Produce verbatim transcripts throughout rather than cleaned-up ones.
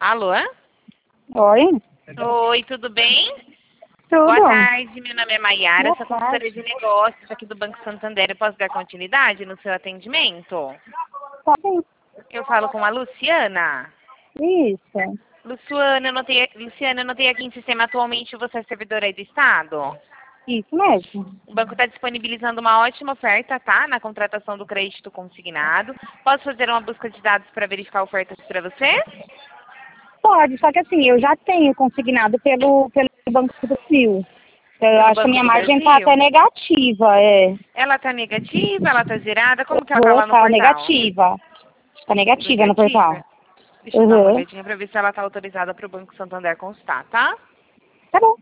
Alô? Oi? Oi, tudo bem? Tudo. Boa tarde, meu nome é Maiara, Boa sou consultora tarde. de negócios aqui do Banco Santander. Eu posso dar continuidade no seu atendimento? Pode Eu falo com a Luciana. Isso. Luciana, eu notei, Luciana, eu notei aqui em sistema atualmente você é servidora aí do Estado. Isso mesmo. O banco está disponibilizando uma ótima oferta, tá? Na contratação do crédito consignado. Posso fazer uma busca de dados para verificar ofertas para você? Pode, só que assim, eu já tenho consignado pelo, pelo Banco do Brasil. Eu Pelo acho que a Banco minha do margem tá até Brasil? negativa, é. Ela tá negativa? Ela tá zerada? Como que ela tá Uhum, lá no tá portal? negativa. Tá negativa no Negativa? portal. Deixa eu dar uma Uhum. olhadinha para ver se ela tá autorizada para o Banco Santander constar, tá? Tá bom.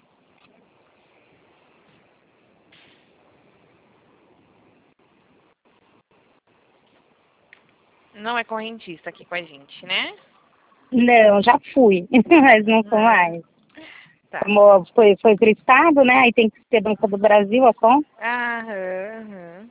Não é correntista aqui com a gente, né? Não, já fui, mas não sou Ah, mais. tá. Como foi, foi pro Estado, né? Aí tem que ser Banco do Brasil, a conta. Aham, aham.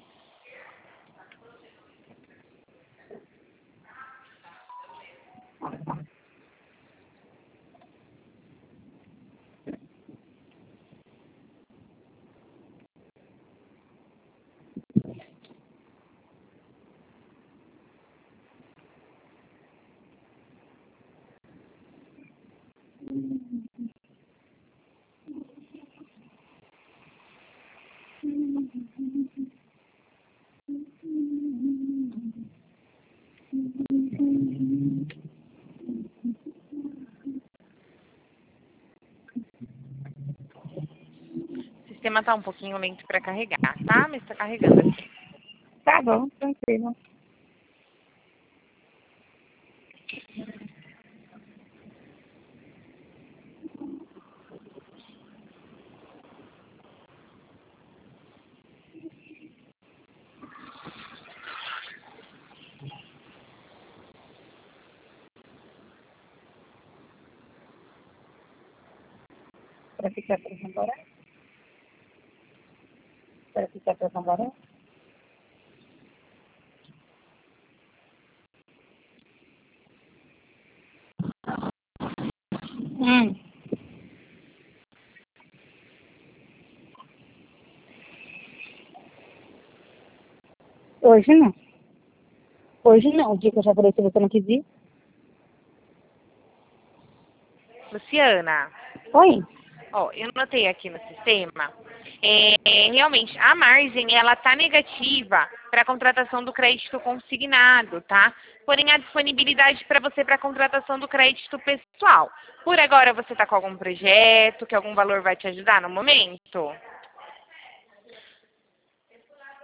O sistema tá um pouquinho lento para carregar, tá? Mas tá carregando aqui. Tá bom, tranquilo. Para ficar para agora? Para ficar para agora? Hum. Hoje não. Hoje não. O dia que eu já falei se você não quis ir. Luciana, Oi. ó, eu notei aqui no sistema, é, realmente, a margem, ela tá negativa para a contratação do crédito consignado, tá? Porém, a disponibilidade para você para a contratação do crédito pessoal. Por agora, você tá com algum projeto, que algum valor vai te ajudar no momento?